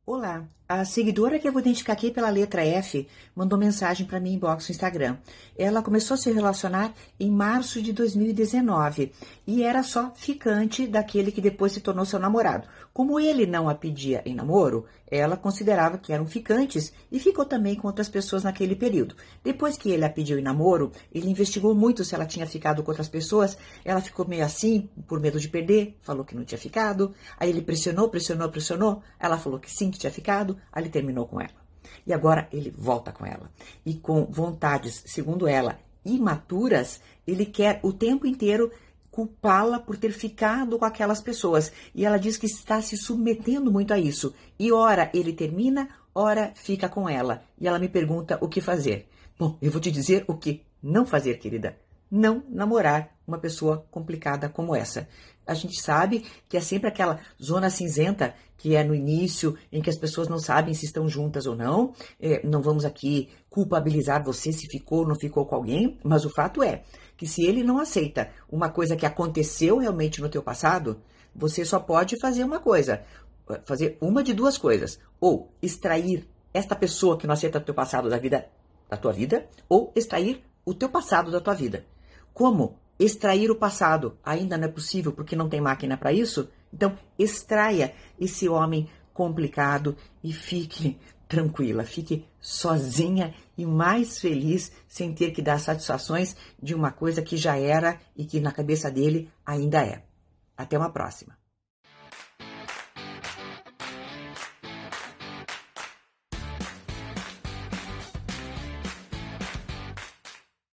Olá, a seguidora que eu vou identificar aqui pela letra F mandou mensagem para mim inbox no Instagram. Ela começou a se relacionar em março de 2019 e era só ficante daquele que depois se tornou seu namorado. Como ele não a pedia em namoro, ela considerava que eram ficantes e ficou também com outras pessoas naquele período. Depois que ele a pediu em namoro, ele investigou muito se ela tinha ficado com outras pessoas. Ela ficou meio assim, por medo de perder, falou que não tinha ficado. Aí ele pressionou. Ela falou que sim, que tinha ficado. Aí ele terminou com ela. E agora ele volta com ela. E com vontades, segundo ela, imaturas, ele quer o tempo inteiro culpá-la por ter ficado com aquelas pessoas. E ela diz que está se submetendo muito a isso. E ora ele termina, ora fica com ela. E ela me pergunta o que fazer. Bom, eu vou te dizer o que não fazer, querida. Não namorar uma pessoa complicada como essa. A gente sabe que é sempre aquela zona cinzenta que é no início, em que as pessoas não sabem se estão juntas ou não. Não vamos aqui culpabilizar você se ficou ou não ficou com alguém, mas o fato é que se ele não aceita uma coisa que aconteceu realmente no teu passado, você só pode fazer uma coisa, fazer uma de duas coisas. Ou extrair esta pessoa que não aceita o teu passado da tua vida, ou extrair o teu passado da tua vida. Como extrair o passado ainda não é possível porque não tem máquina para isso? Então, extraia esse homem complicado e fique tranquila, fique sozinha e mais feliz sem ter que dar satisfações de uma coisa que já era e que na cabeça dele ainda é. Até uma próxima.